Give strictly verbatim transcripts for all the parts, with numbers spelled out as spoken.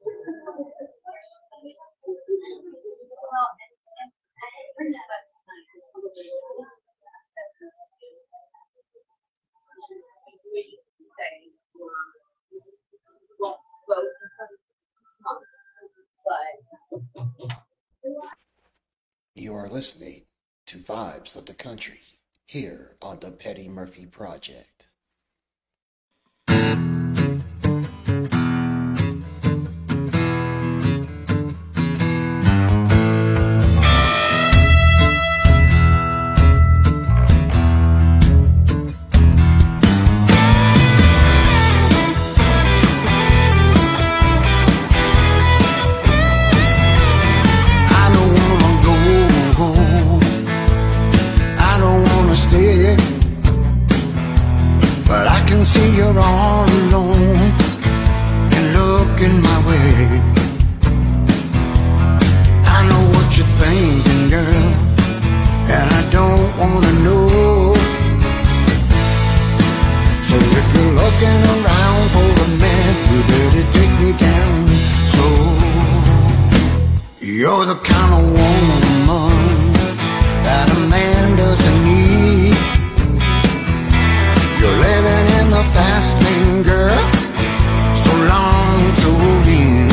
You are listening to Vibes of the Country here on the Petty Murphy Project. See you're all alone and looking my way. I know what you're thinking, girl, and I don't wanna know. So if you're looking around for a man, you better take me down. So you're the kind of woman that a man doesn't need. You're living in the fast lane, girl, so long, so lean.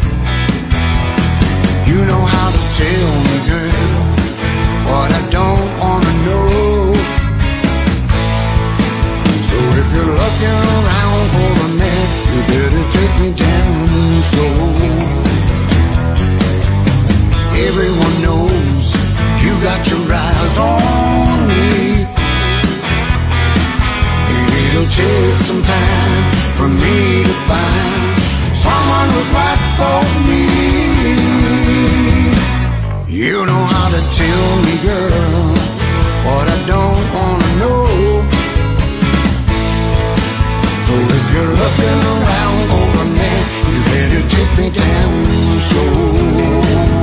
You know how to tell me, girl, what I don't wanna know. So if you're looking around for a man, you better take me down slow. Everyone knows you got your eyes on me. It'll take some time for me to find someone who's right for me. You know how to tell me, girl, what I don't wanna know. So if you're looking around for a man, you better take me down slow.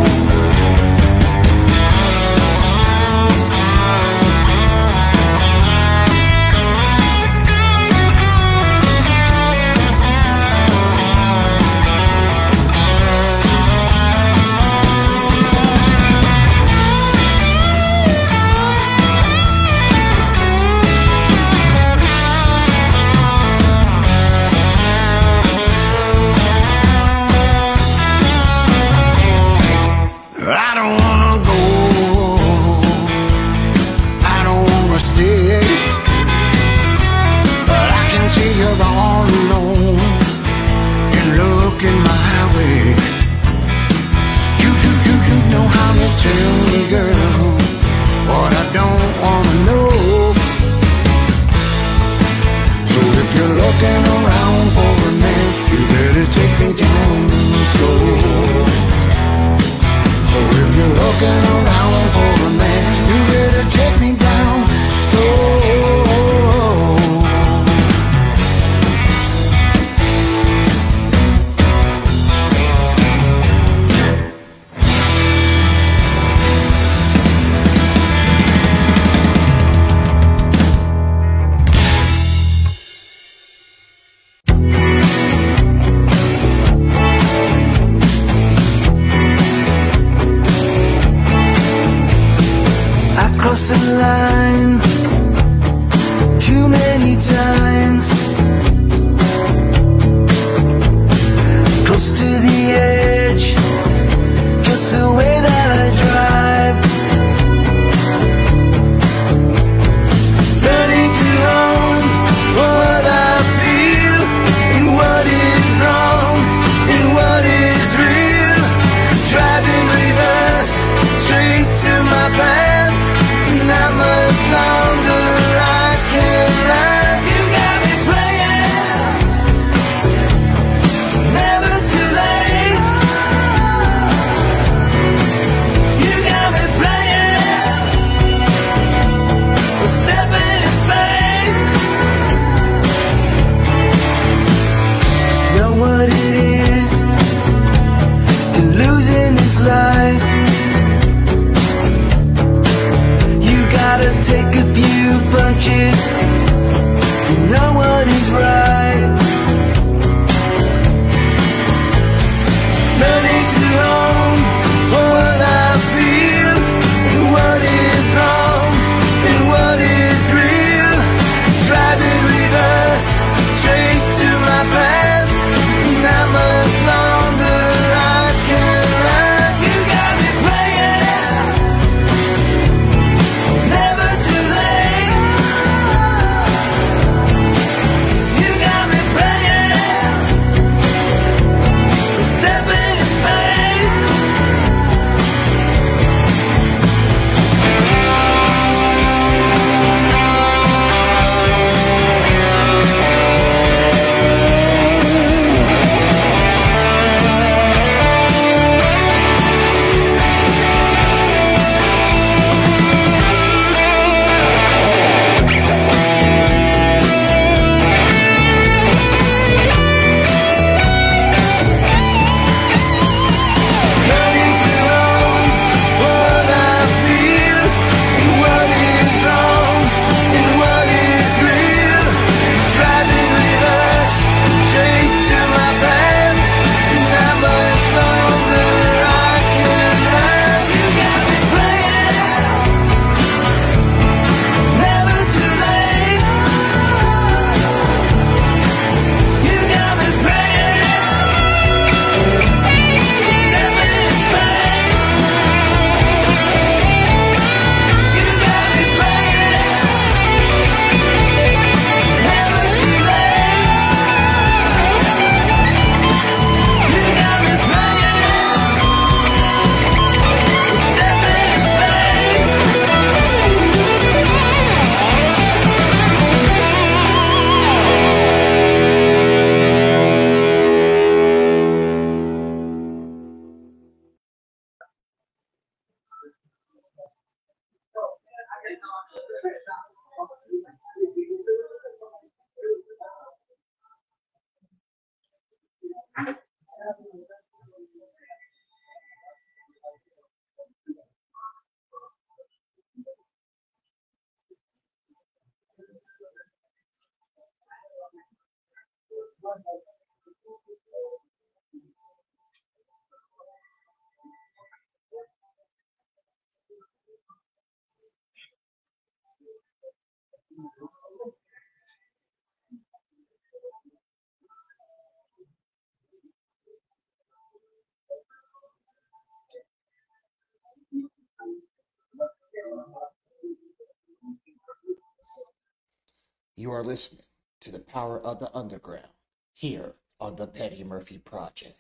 You are listening to the Power of the Underground here on the Petty Murphy Project.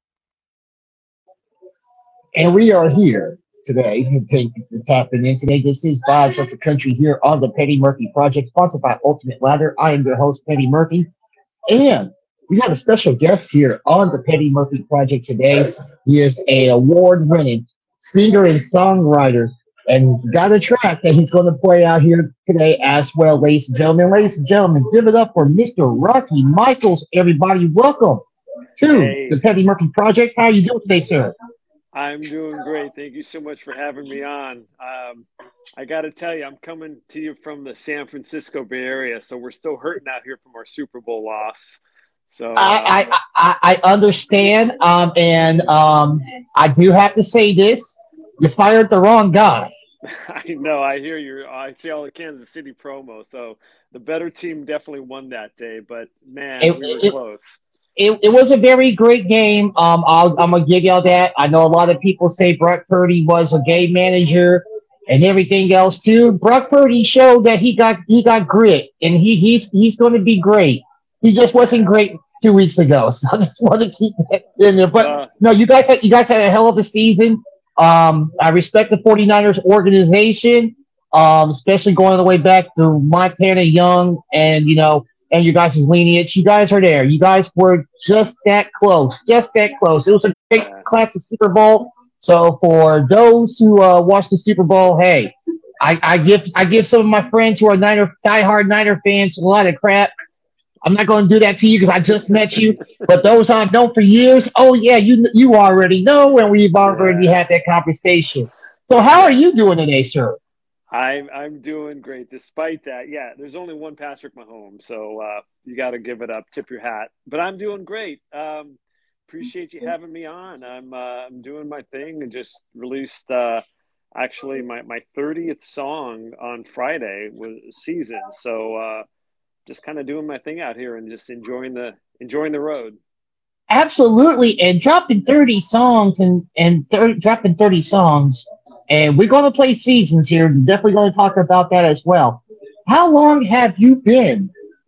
And we are here today. Thank you for tapping in today. This is Vibes of the Country here on the Petty Murphy Project, sponsored by Ultimate Ladder. I am your host, Petty Murphy. And we have a special guest here on the Petty Murphy Project today. He is a award-winning singer and songwriter, and got a track that he's going to play out here today as well, ladies and gentlemen. Ladies and gentlemen, give it up for Mister Rocky Michaels, everybody. Welcome to Hey, the Petty Murphy Project. How are you doing today, sir? I'm doing great. Thank you so much for having me on. Um, I got to tell you, I'm coming to you from the San Francisco Bay Area, so we're still hurting out here from our Super Bowl loss. So, uh, I, I, I, I understand, um, and um, I do have to say this. You fired the wrong guy. I know, I hear you. I see all the Kansas City promo. So the better team definitely won that day, but man, It, we were it, close. it, it was a very great game. Um, I'll, I'm going to give y'all that. I know a lot of people say Brock Purdy was a game manager and everything else too. Brock Purdy showed that he got he got grit, and he he's he's going to be great. He just wasn't great two weeks ago, so I just want to keep that in there. But Uh, no, you guys had you guys had a hell of a season. Um, I respect the 49ers organization, um, especially going all the way back to Montana Young and you know and you guys' lineage. You guys are there. You guys were just that close, just that close. It was a great yeah. classic Super Bowl. So for those who uh, watch the Super Bowl, hey, I, I give I give some of my friends who are Niner diehard Niner fans a lot of crap. I'm not going to do that to you because I just met you. But those I've known for years, oh yeah, you you already know, and we've already Yeah. had that conversation. So how are Yeah. you doing today, sir? I'm I'm doing great despite that. Yeah, there's only one Patrick Mahomes, so uh, you got to give it up, tip your hat. But I'm doing great. Um, appreciate you having me on. I'm uh, I'm doing my thing and just released uh, actually my my thirtieth song on Friday was season. So uh, just kind of doing my thing out here and just enjoying the enjoying the road. Absolutely, and dropping thirty songs and and thir- dropping thirty songs, and we're going to play seasons here. We're definitely going to talk about that as well. How long have you been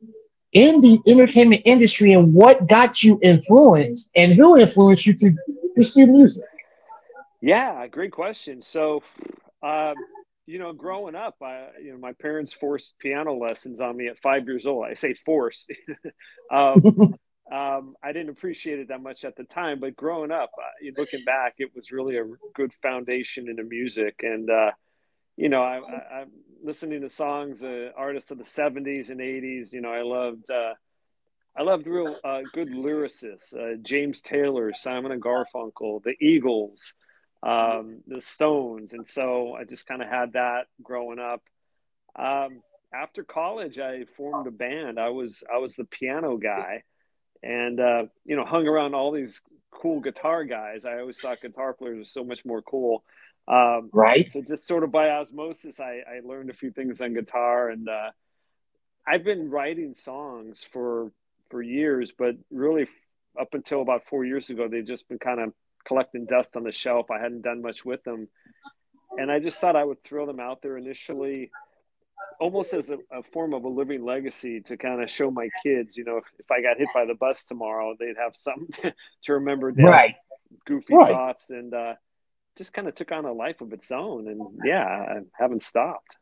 in the entertainment industry, and what got you influenced, and who influenced you to pursue music? Yeah, great question. So, um, you know, growing up, I, you know, my parents forced piano lessons on me at five years old. I say forced. um, um, I didn't appreciate it that much at the time, but growing up, uh, looking back, it was really a good foundation into music. And, uh, you know, I, I, I'm listening to songs, uh, artists of the seventies and eighties. You know, I loved, uh, I loved real uh, good lyricists, uh, James Taylor, Simon and Garfunkel, the Eagles, um, the Stones. And so I just kind of had that growing up. Um, After college, I formed a band. I was I was the piano guy, and uh, you know, hung around all these cool guitar guys. I always thought guitar players were so much more cool. Um, Right? so just sort of by osmosis, I, I learned a few things on guitar, and uh, I've been writing songs for for years, but really up until about four years ago, they've just been kind of collecting dust on the shelf. I hadn't done much with them, and I just thought I would throw them out there initially almost as a, a form of a living legacy to kind of show my kids, you know, if, if I got hit by the bus tomorrow, they'd have something to, to remember dad's Right. goofy Right. thoughts, and uh, just kind of took on a life of its own. And yeah, I haven't stopped.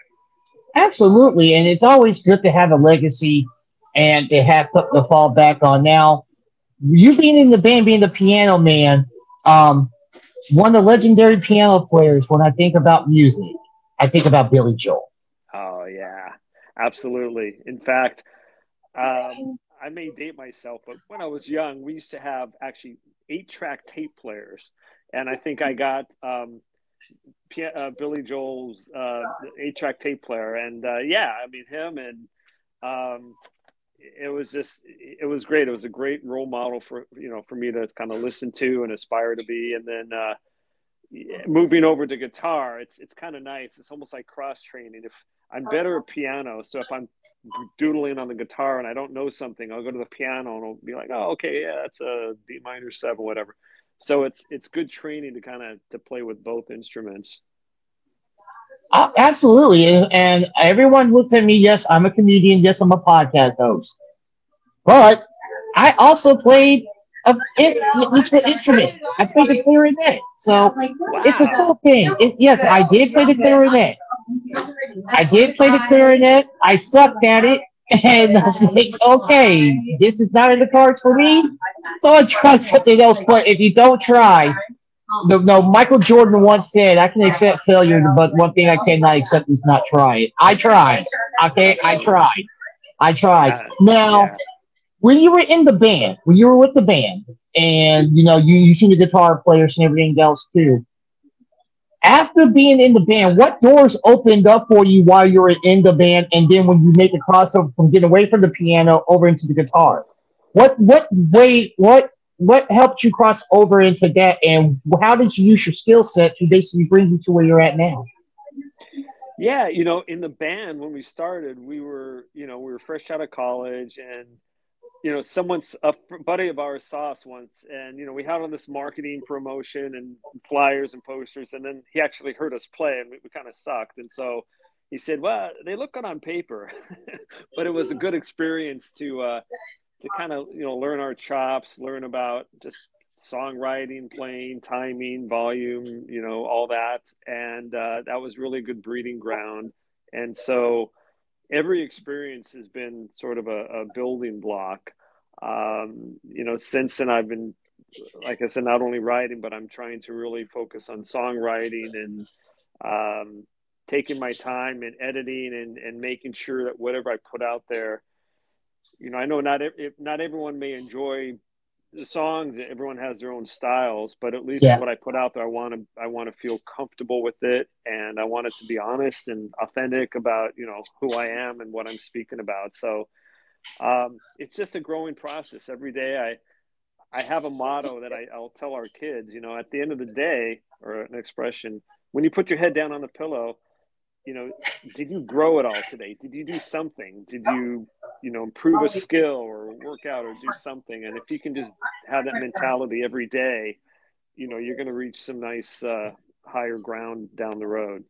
Absolutely, and it's always good to have a legacy and to have something to fall back on. Now, you being in the band, being the piano man, um, one of the legendary piano players. When I think about music, I think about Billy Joel. Oh yeah, absolutely. In fact, um, I may date myself, but when I was young, we used to have actually eight-track tape players, and I think I got um, uh, Billy Joel's uh, eight-track tape player, and uh, yeah, I mean him, and um, it was just it was great. It was a great role model for you know for me to kind of listen to and aspire to be, and then. Uh, moving over to guitar, it's it's kind of nice. It's almost like cross training. If I'm better at piano, so if I'm doodling on the guitar and I don't know something, I'll go to the piano and I'll be like, oh, okay, yeah, that's a D minor seven, whatever. So it's it's good training to kind of to play with both instruments. Uh, absolutely. And, and everyone looks at me. Yes, I'm a comedian. Yes, I'm a podcast host. But I also played a it, musical instrument. I played the clarinet. So Wow. it's a cool thing. It, yes, I did play the clarinet. I did play the clarinet. I sucked at it. And I was like, okay, this is not in the cards for me. So I tried something else. But if you don't try, no, no, Michael Jordan once said, I can accept failure, but one thing I cannot accept is not try it. I tried. Okay, I tried. I tried. Now, Yeah. when you were in the band, when you were with the band, and you know, you you seen the guitar players and everything else too. After being in the band, what doors opened up for you while you were in the band, and then when you make the crossover from getting away from the piano over into the guitar? What what way what what helped you cross over into that, and how did you use your skill set to basically bring you to where you're at now? Yeah, you know, in the band when we started, we were, you know, we were fresh out of college, and you know, someone's a buddy of ours saw us once, and you know, we had on this marketing promotion and flyers and posters, and then he actually heard us play, and we, we kind of sucked, and so he said, "Well, they look good on paper," but it was a good experience to uh, to kind of you know learn our chops, learn about just songwriting, playing, timing, volume, you know, all that, and uh, that was really a good breeding ground, and so every experience has been sort of a, a building block. Um, you know, since then I've been, like I said, not only writing, but I'm trying to really focus on songwriting and um, taking my time and editing and, and making sure that whatever I put out there, you know, I know not if, not everyone may enjoy the songs. Everyone has their own styles, but at least Yeah, what I put out there, I want to I want to feel comfortable with it, and I want it to be honest and authentic about you know who I am and what I'm speaking about. So um, it's just a growing process. Every day, I I have a motto that I, I'll tell our kids. You know, at the end of the day, or an expression, when you put your head down on the pillow, you know, did you grow at all today? Did you do something? Did you, you know, improve a skill or work out or do something? And if you can just have that mentality every day, you know, you're going to reach some nice uh, higher ground down the road.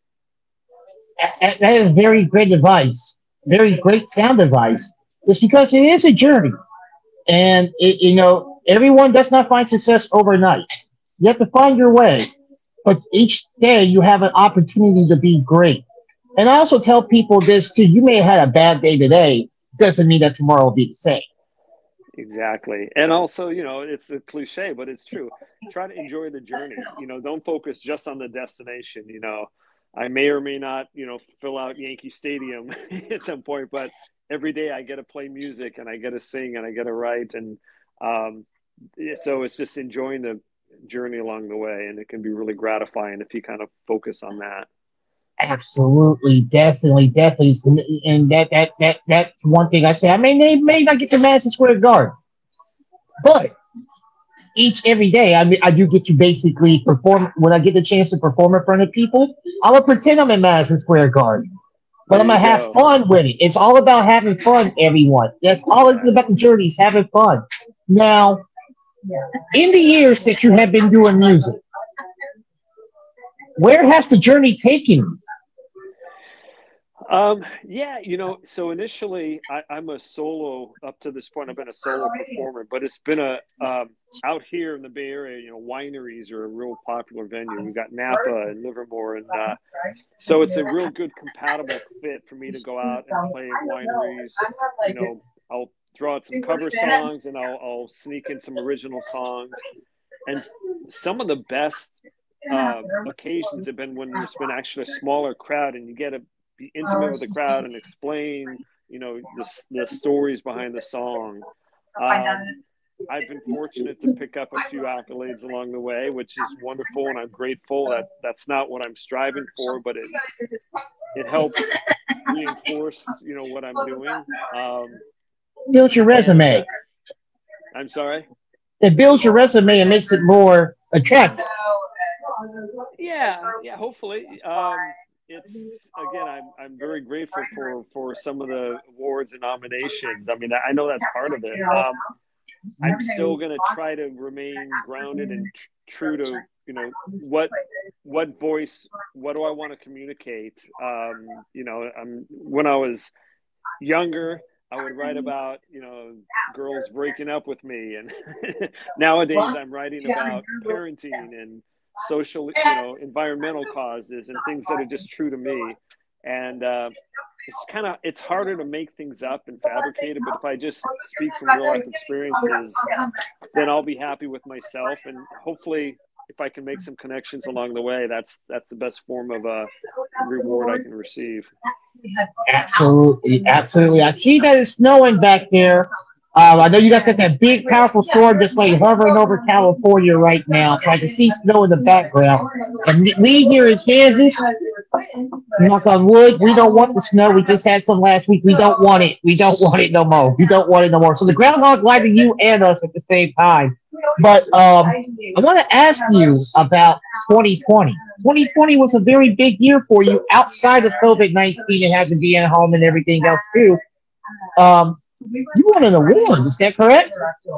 that that is very great advice. Very great sound advice. It's because it is a journey. And it, you know, everyone does not find success overnight. You have to find your way, but each day you have an opportunity to be great. And I also tell people this too: you may have had a bad day today, doesn't mean that tomorrow will be the same. Exactly. And also, you know, it's a cliche, but it's true. Try to enjoy the journey. You know, don't focus just on the destination. You know, I may or may not, you know, fill out Yankee Stadium at some point, but every day I get to play music and I get to sing and I get to write. And um, yeah, so it's just enjoying the journey along the way. And it can be really gratifying if you kind of focus on that. Absolutely, definitely, definitely, and that that that that's one thing I say. I mean, they may not get to Madison Square Garden, but each every day, I mean, I do get to basically perform. When I get the chance to perform in front of people, I'm gonna pretend I'm in Madison Square Garden, but There I'm you gonna have go. fun with it. It's all about having fun, everyone. That's all it's about. The journey is having fun. Now, in the years that you have been doing music, where has the journey taken you? Um, yeah, you know, so initially I, I'm a solo up to this point. I've been a solo performer, but it's been a um, out here in the Bay Area. You know, wineries are a real popular venue. We've got Napa and Livermore, and uh, so it's a real good compatible fit for me to go out and play at wineries. You know, I'll throw out some cover songs and I'll, I'll sneak in some original songs, and some of the best uh, occasions have been when there's been actually a smaller crowd and you get to be intimate with the crowd and explain, you know, the, the stories behind the song. Um, I've been fortunate to pick up a few accolades along the way, which is wonderful, and I'm grateful. That that's not what I'm striving for, but it it helps reinforce, you know, what I'm doing. Um, Builds your resume. and, uh, I'm sorry. It builds your resume and makes it more attractive. Yeah, yeah. Hopefully, um, it's again. I'm I'm very grateful for for some of the awards and nominations. I mean, I know that's part of it. Um, I'm still going to try to remain grounded and tr- true to, you know, what what voice, what do I want to communicate? Um, you know, I'm when I was younger, I would write about, you know, girls breaking up with me, and nowadays I'm writing about parenting and social, you know, environmental causes and things that are just true to me. And uh, it's kind of it's harder to make things up and fabricate it, but if I just speak from real life experiences, then I'll be happy with myself, and hopefully if I can make some connections along the way, that's that's the best form of a reward I can receive. Absolutely, absolutely. I see that it's snowing back there. Um, I know you guys got that big, powerful storm just like hovering over California right now, so I can see snow in the background. And we here in Kansas, knock on wood, we don't want the snow. We just had some last week. We don't want it. We don't want it no more. We don't want it no more. So the groundhog lied to you and us at the same time. But um, I want to ask you about twenty twenty. twenty twenty was a very big year for you outside of COVID nineteen and having to be at home and everything else too. Um, you won an award, is that correct?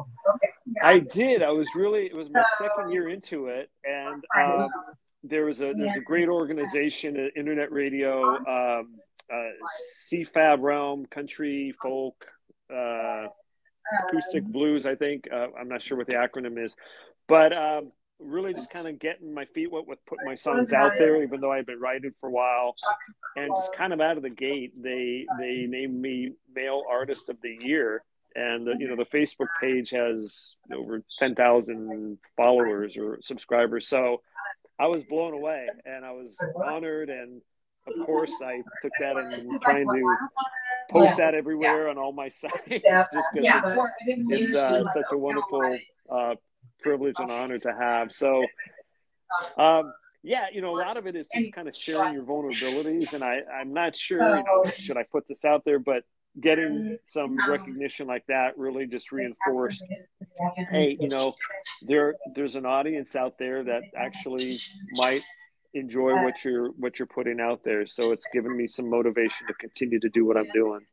I did. I was really, it was my second year into it. And um, there was a, there's a great organization, uh, internet radio, um, uh, C FAB Realm, Country, Folk, uh, Acoustic Blues, I think. Uh, I'm not sure what the acronym is. But um, really just kind of getting my feet wet with putting my songs out there, even though I've been writing for a while. And just kind of out of the gate, they they named me Male Artist of the Year. And, uh, you know, the Facebook page has over ten thousand followers or subscribers. So I was blown away and I was honored. And, of course, I took that and trying to post that everywhere on all my sites just because it's, it's uh, such a wonderful uh, privilege and honor to have. So, um, yeah, you know, a lot of it is just kind of sharing your vulnerabilities. And I, I'm not sure, you know, should I put this out there, but getting some recognition like that really just reinforced, hey, you know, there there's an audience out there that actually might enjoy what you're what you're putting out there. So it's given me some motivation to continue to do what I'm doing.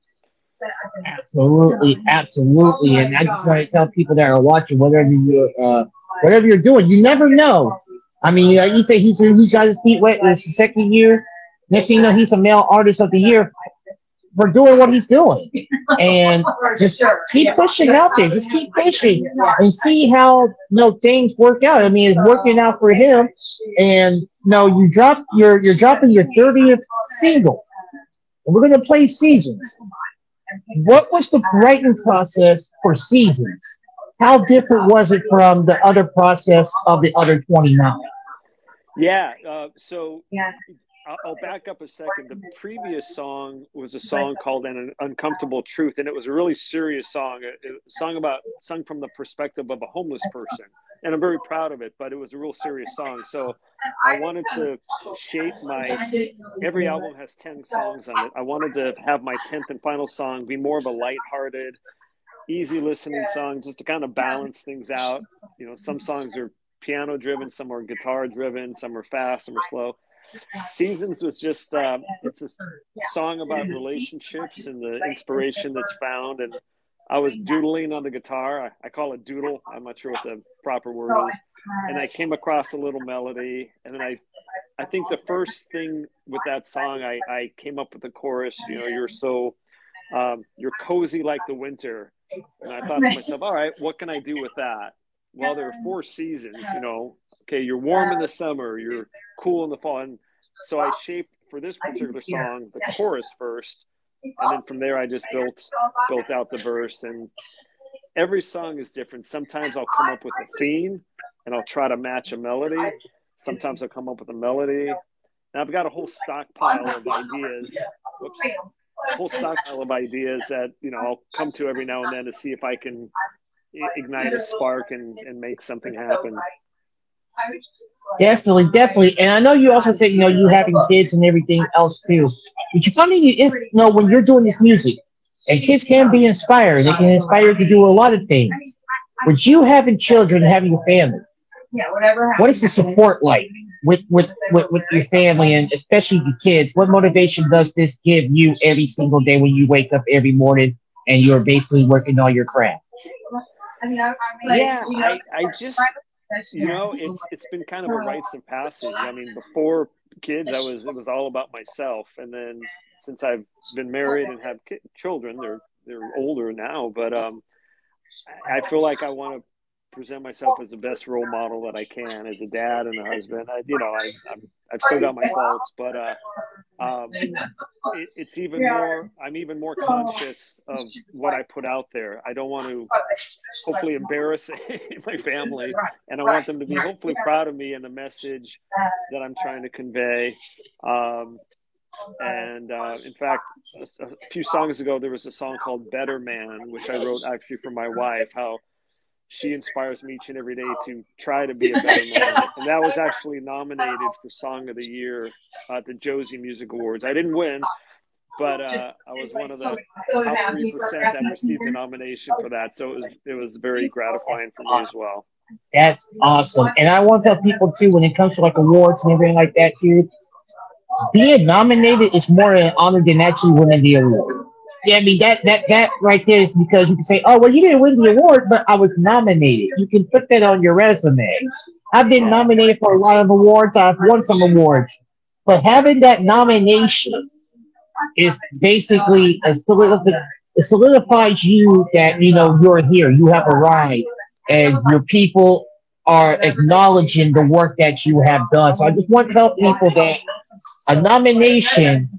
Absolutely, absolutely. And I just want to tell people that are watching, whatever you uh, whatever you're doing, you never know. I mean, uh, you say he's he's got his feet wet. It's the second year. Next thing you know, he's a Male Artist of the Year for doing what he's doing. And just keep pushing out there. Just keep pushing and see how, you know, things work out. I mean, it's working out for him. And you know, you drop you're you're dropping your thirtieth single. And we're gonna play Seasons. What was the writing process for Seasons? How different was it from the other process of the other twenty-nine? Yeah, uh, so I'll, I'll back up a second. The previous song was a song called An Uncomfortable Truth, and it was a really serious song, a, a song about, sung from the perspective of a homeless person. And I'm very proud of it, but it was a real serious song. So I wanted to shape my, every album has ten songs on it. I wanted to have my tenth and final song be more of a lighthearted, easy listening song, just to kind of balance things out. You know, some songs are piano driven, some are guitar driven, some are fast, some are slow. Seasons was just, uh, it's a song about relationships and the inspiration that's found. And I was doodling on the guitar. I, I call it doodle. I'm not sure what the proper word is. And I came across a little melody. And then I, I think the first thing with that song, I, I came up with the chorus, you know, you're so, um, you're cozy like the winter. And I thought to myself, all right, what can I do with that? Well, there are four seasons, you know. Okay, you're warm in the summer, you're cool in the fall. And so I shaped for this particular song the chorus first. And then from there, I just built built out the verse. And every song is different. Sometimes I'll come up with a theme and I'll try to match a melody. Sometimes I'll come up with a melody. And I've got a whole stockpile of ideas. Whoops. whole stockpile of ideas that, you know, I'll come to every now and then to see if I can ignite a spark and, and make something happen. Definitely, definitely. And I know you also said, you know, you having kids and everything else too. But you find you know, when you're doing this music, and kids can be inspired, they can inspire to do a lot of things. With you having children, having a family, what is the support like with, with, with, with your family and especially the kids? What motivation does this give you every single day when you wake up every morning and you're basically working on your craft? Yeah, I, I just, you know, it's it's been kind of a rites of passage. I mean, before kids, I was it was all about myself, and then since I've been married and have ki- children, they're they're older now, but um, I feel like I want to present myself as the best role model that I can as a dad and a husband. I, you know, I, I'm, I've still got my faults, but uh, um, it, it's even more, I'm even more conscious of what I put out there. I don't want to hopefully embarrass my family, and I want them to be hopefully proud of me and the message that I'm trying to convey. Um, and uh, in fact, a, a few songs ago, there was a song called Better Man, which I wrote actually for my wife, how she inspires me each and every day to try to be a better man. And that was actually nominated for Song of the Year at the Josie Music Awards. I didn't win, but uh, I was one of the top three percent that received a nomination for that. So it was, it was very gratifying for me as well. That's awesome. And I want to tell people, too, when it comes to like awards and everything like that, too, being nominated is more an honor than actually winning the award. Yeah, I mean, that, that, that right there is because you can say, oh, well, you didn't win the award, but I was nominated. You can put that on your resume. I've been nominated for a lot of awards. I've won some awards. But having that nomination is basically a solidif- it solidifies you that, you know, you're here. You have arrived. And your people are acknowledging the work that you have done. So I just want to tell people that a nomination,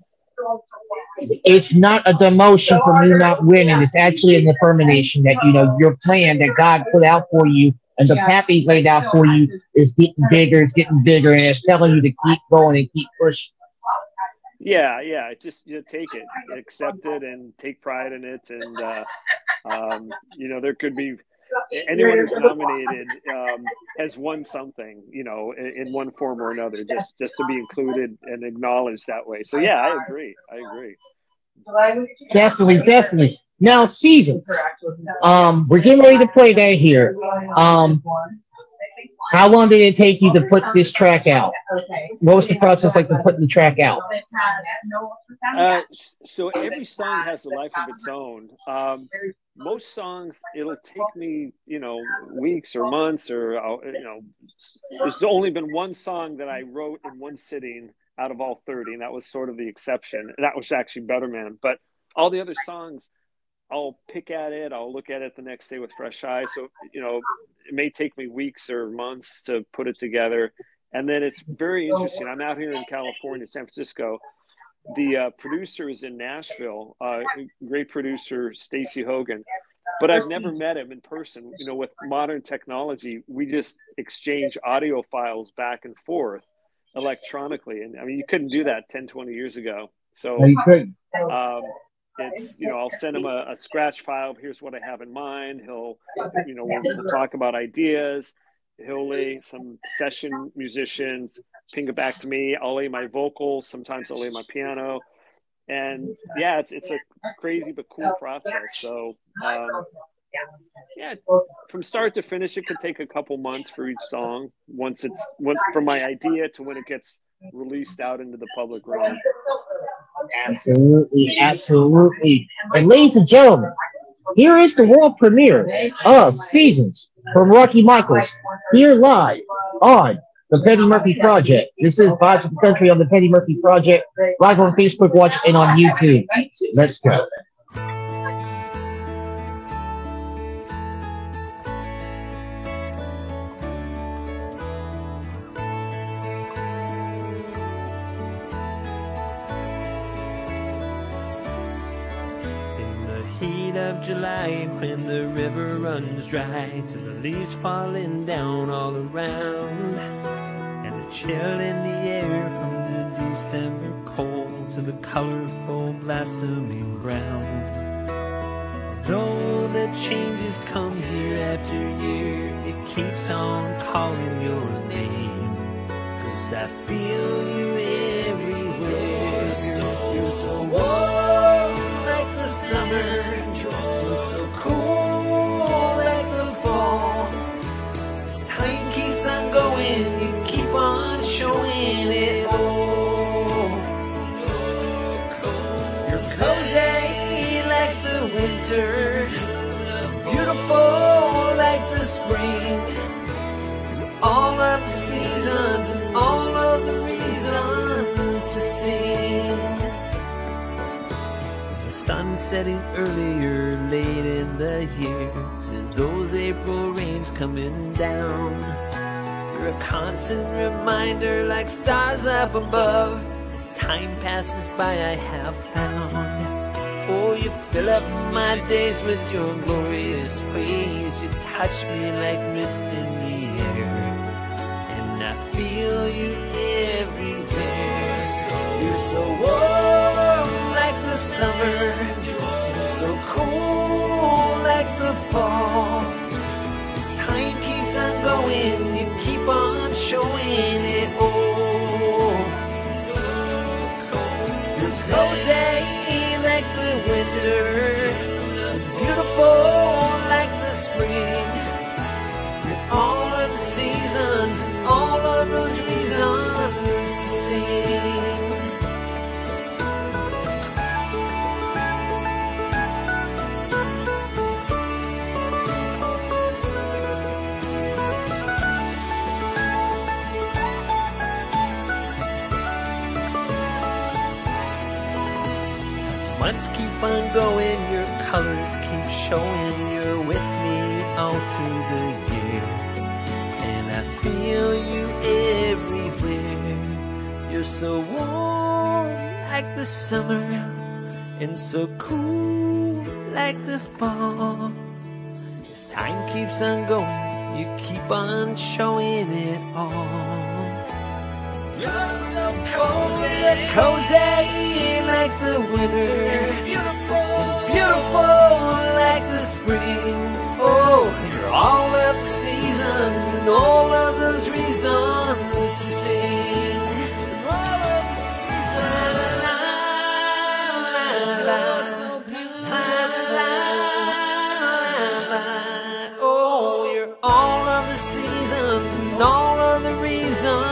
it's not a demotion from you not winning. It's actually an affirmation that, you know, your plan that God put out for you and the path He's laid out for you is getting bigger, it's getting bigger, and it's telling you to keep going and keep pushing. Yeah, yeah. Just you know, take it, accept it, and take pride in it. And uh, um, you know, there could be anyone who's nominated um, has won something, you know, in, in one form or another. Just just to be included and acknowledged that way. So yeah, I agree. I agree. Definitely, definitely. Now, Seasons. Um, we're getting ready to play that here. Um, how long did it take you to put this track out? What was the process like to put the track out? Uh, so every song has a life of its own. Um, most songs, it'll take me, you know, weeks or months or, you know, there's only been one song that I wrote in one sitting out of all thirty, and that was sort of the exception. That was actually Better Man. But all the other songs, I'll pick at it, I'll look at it the next day with fresh eyes. So, you know, it may take me weeks or months to put it together. And then it's very interesting. I'm out here in California, San Francisco. The uh, producer is in Nashville, uh, great producer, Stacey Hogan. But I've never met him in person. You know, with modern technology, we just exchange audio files back and forth electronically. And I mean, you couldn't do that ten, twenty years ago. So um, it's, you know, I'll send him a, a scratch file. Here's what I have in mind. He'll, you know, we'll, we'll talk about ideas. He'll lay some session musicians, ping it back to me. I'll lay my vocals. Sometimes I'll lay my piano. And yeah, it's it's a crazy but cool process. So um, yeah, from start to finish, it could take a couple months for each song. Once it's when, from my idea to when it gets released out into the public realm. Absolutely, absolutely. And ladies and gentlemen, here is the world premiere of Seasons from Rocky Michaels, here live on the Petty Murphy Project. This is Vibes of the Country on the Petty Murphy Project, live on Facebook Watch and on YouTube. Let's go. Of July, when the river runs dry, to the leaves falling down all around, and the chill in the air from the December cold to the colorful blossoming ground. Though the changes come year after year, it keeps on calling your name. 'Cause I feel you everywhere. So, you're so warm like the summer, you're so cool like the fall. As time keeps on going, you keep on showing it all. You're cozy like the winter, beautiful like the spring. All of the seasons and all of the reasons to sing. The sun setting earlier late in the year, to those April rains coming down. You're a constant reminder like stars up above. As time passes by, I have found. Oh, you fill up my days with your glorious ways. You touch me like mist in the air, and I feel you everywhere. You're so warm like the summer, you're so cool like the fall. As time keeps on going, you keep on showing it all. You're cozy like the winter, beautiful like the spring. You're all of the seasons and all of those reasons to sing. Months keep on going, your colors keep showing. You're with me all through the year, and I feel you everywhere. You're so warm like the summer, and so cool like the fall. As time keeps on going, you keep on showing it all. You're so cozy, you're cozy like the winter, beautiful, beautiful like the spring. Oh, you're all of the seasons and all of those reasons to sing. All of the seasons, la, la, la, la, la, la. Oh, you're all of the seasons and all of the reasons.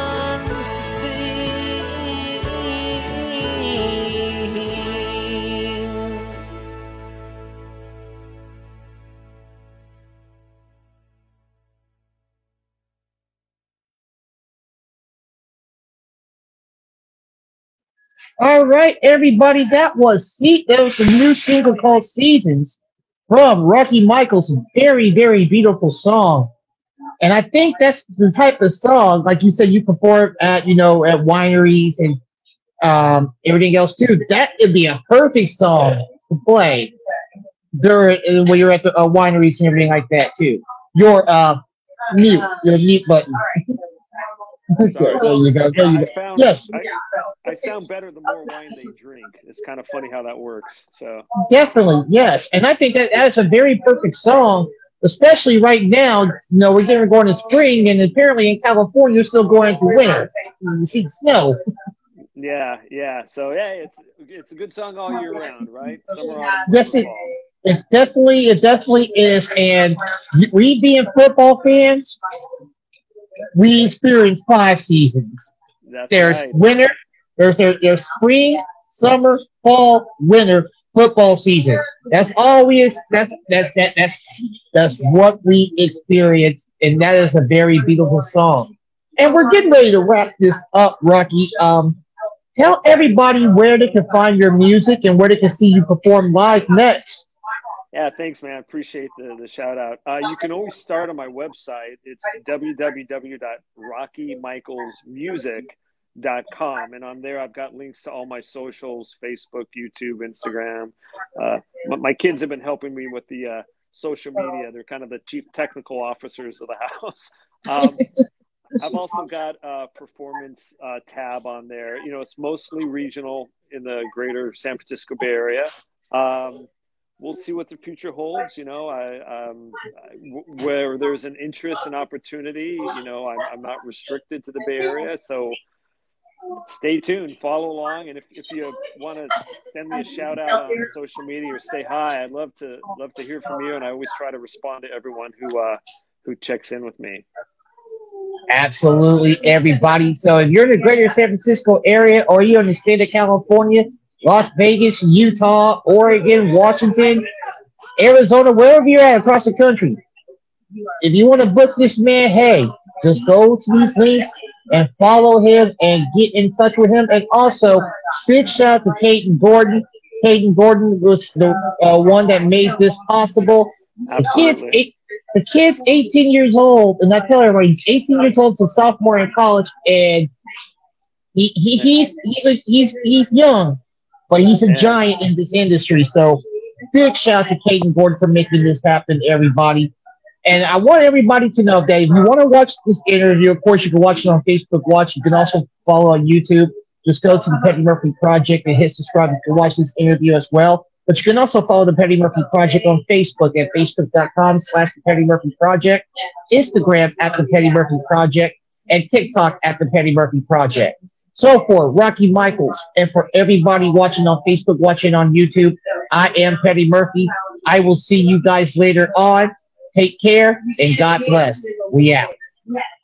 All right, everybody, that was see that was a new single called Seasons from Rocky Michael's very, very beautiful song. And I think that's the type of song, like you said, you perform at, you know, at wineries and um, everything else too. That would be a perfect song to play during when you're at the uh, wineries and everything like that too. Your uh, mute, your mute button. Sorry. There you go. There you I go. found Yes. I, I sound better the more wine they drink. It's kind of funny how that works. So Definitely, yes. And I think that that's a very perfect song, especially right now. You know, we're getting going to spring, and apparently in California, you're still going into winter. You see the snow. yeah, yeah. So yeah, it's it's a good song all year round, right? Summer, autumn, Yes, winter, it, fall. it's definitely, it definitely is. And we being football fans, we experience five seasons. That's There's right. winter, there's, there, there's spring, summer, fall, winter, football season. That's all we ex- that's that's that that's that's what we experience, and that is a very beautiful song. And we're getting ready to wrap this up, Rocky. Um, tell everybody where they can find your music and where they can see you perform live next. Yeah, thanks, man. Appreciate the, the shout out. Uh, you can always start on my website. It's w w w dot rocky michaels music dot com, and on there I've got links to all my socials: Facebook, YouTube, Instagram. Uh, my, my kids have been helping me with the uh, social media. They're kind of the chief technical officers of the house. Um, I've also got a performance uh, tab on there. You know, it's mostly regional in the greater San Francisco Bay Area. Um, we'll see what the future holds. You know, I, um, I, where there's an interest and opportunity, you know, I'm, I'm not restricted to the Bay Area. So stay tuned, follow along. And if, if you want to send me a shout out on social media or say hi, I'd love to love to hear from you. And I always try to respond to everyone who uh, who checks in with me. Absolutely, everybody. So if you're in the greater San Francisco area or you're in the state of California, Las Vegas, Utah, Oregon, Washington, Arizona, wherever you're at across the country, if you want to book this man, hey, just go to these links and follow him and get in touch with him. And also, big shout out to Peyton Gordon. Peyton Gordon was the uh, one that made this possible. The kid's, eight, the kid's eighteen years old, and I tell everybody, he's eighteen years old, he's a sophomore in college, and he, he he's he's a, he's he's young, but he's a giant in this industry. So, big shout out to Peyton Gordon for making this happen, everybody. And I want everybody to know that if you want to watch this interview, of course, you can watch it on Facebook Watch. You can also follow on YouTube. Just go to the Petty Murphy Project and hit subscribe. You can watch this interview as well. But you can also follow the Petty Murphy Project on Facebook at facebook.com slash the Petty Murphy Project, Instagram at the Petty Murphy Project, and TikTok at the Petty Murphy Project. So for Rocky Michaels and for everybody watching on Facebook, watching on YouTube, I am Petty Murphy. I will see you guys later on. Take care and God bless. We out.